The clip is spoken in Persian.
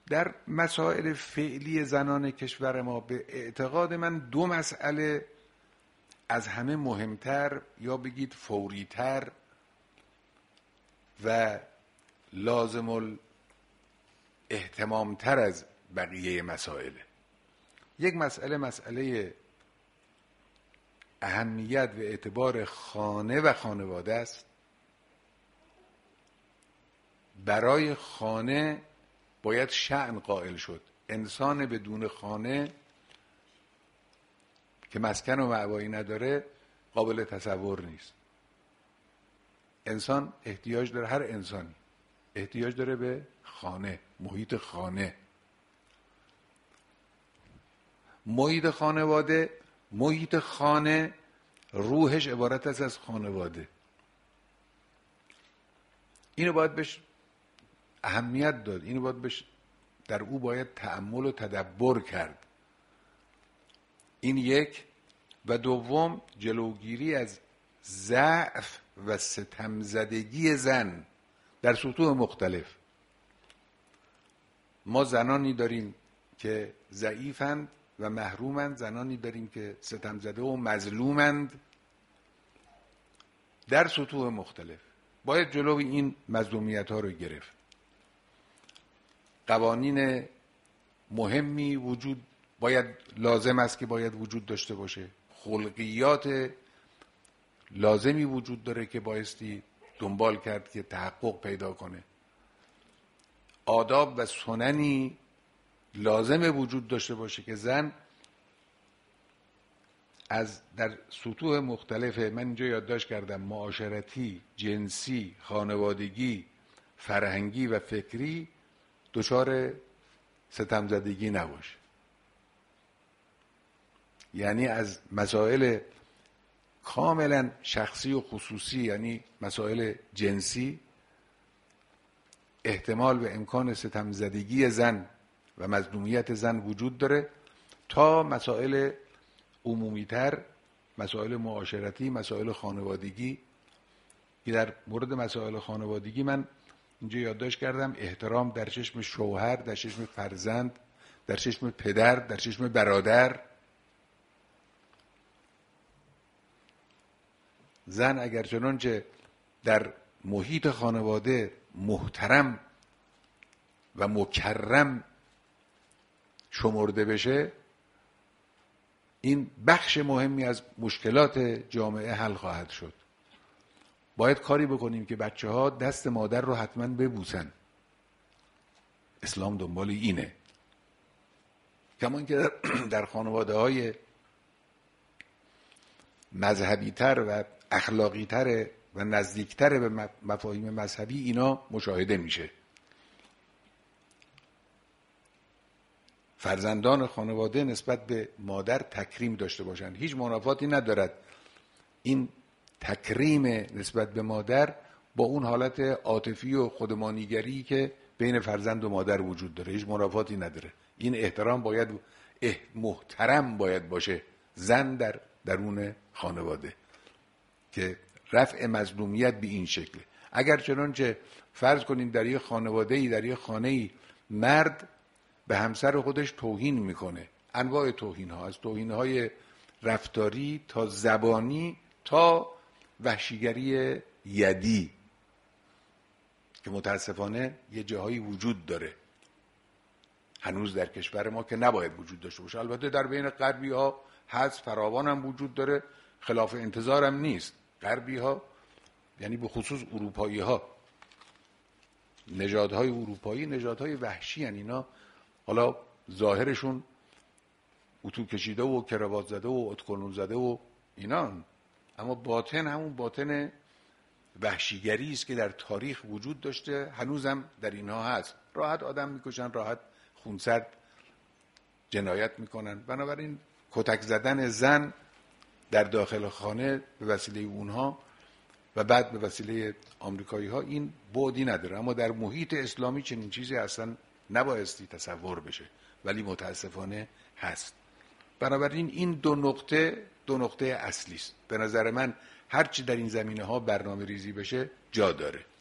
در مسائل فعلی زنان کشور ما به اعتقاد من دو مسئله از همه مهمتر یا بگید فوریتر و لازم الاهتمامتر از بقیه مسائل. یک مسئله اهمیت و اعتبار خانه و خانواده است. برای خانه باید شأن قائل شد. انسان بدون خانه که مسکن و مأوایی نداره قابل تصور نیست. انسان احتیاج داره، هر انسانی احتیاج داره به خانه، محیط خانه، محیط خانواده. محیط خانه روحش عبارت است از خانواده. اینو باید بهش اهمیت داد، اینو باید بهش در او باید تأمل و تدبر کرد. این یک. و دوم جلوگیری از ضعف و ستمزدگی زن در سطوح مختلف. ما زنانی داریم که ضعیفند و محرومند، زنانی داریم که ستمزده و مظلومند در سطوح مختلف. باید جلوی این مظلومیت ها رو گرفت. قوانین مهمی وجود لازم است که باید وجود داشته باشه. خلقیات لازمی وجود داره که بایستی دنبال کرد که تحقق پیدا کنه. آداب و سننی لازم وجود داشته باشه که زن در سطوح مختلف، من اینجا یادداشت کردم، معاشرتی، جنسی، خانوادگی، فرهنگی و فکری دچار ستمزدگی نباشه. یعنی از مسائل کاملا شخصی و خصوصی، یعنی مسائل جنسی، احتمال و امکان ستمزدگی زن و مظلومیت زن وجود داره، تا مسائل عمومی‌تر، مسائل معاشرتی، مسائل خانوادگی. که در مورد مسائل خانوادگی من اینجا یادداشت کردم احترام در چشم شوهر، در چشم فرزند، در چشم پدر، در چشم برادر. زن اگر چنانچه در محیط خانواده محترم و مکرم شمرده بشه، این بخش مهمی از مشکلات جامعه حل خواهد شد. باید کاری بکنیم که بچه ها دست مادر رو حتما ببوسن. اسلام دنبال اینه. کمان که در خانواده های مذهبی تر و اخلاقی تر و نزدیکتر به مفاهیم مذهبی اینا مشاهده میشه. فرزندان خانواده نسبت به مادر تکریم داشته باشند. هیچ منافاتی ندارد این تکریم نسبت به مادر با اون حالت عاطفی و خودمانیگری که بین فرزند و مادر وجود داره. هیچ منافاتی نداره. این احترام باید محترم باید باشه زن در درون خانواده، که رفع مظلومیت به این شکله. اگر چنانچه فرض کنیم در یک خانواده‌ای، در یک خانه‌ای، مرد به همسر خودش توهین میکنه، انواع توهین ها، از توهین های رفتاری تا زبانی تا وحشیگری یدی که متاسفانه یه جاهایی وجود داره هنوز در کشور ما که نباید وجود داشته باشه. البته در بین غربی ها هست، فراوان هم وجود داره، خلاف انتظار هم نیست. غربی ها یعنی به خصوص اروپایی ها، نژادهای اروپایی نژادهای وحشی هن. اینا حالا ظاهرشون اتو کشیده و کراوات زده و اتکلون زده و اینا، اما باطن همون باطن وحشیگری است که در تاریخ وجود داشته، هنوزم در اینها هست. راحت آدم میکشن، راحت خونسرد جنایت میکنن. بنابراین کتک زدن زن در داخل خانه به وسیله اونها و بعد به وسیله آمریکایی ها این بعدی نداره. اما در محیط اسلامی چنین چیزی اصلا نبایستی تصور بشه، ولی متاسفانه هست. بنابراین این دو نقطه اصلی است. به نظر من هرچی در این زمینه ها برنامه ریزی بشه جا داره.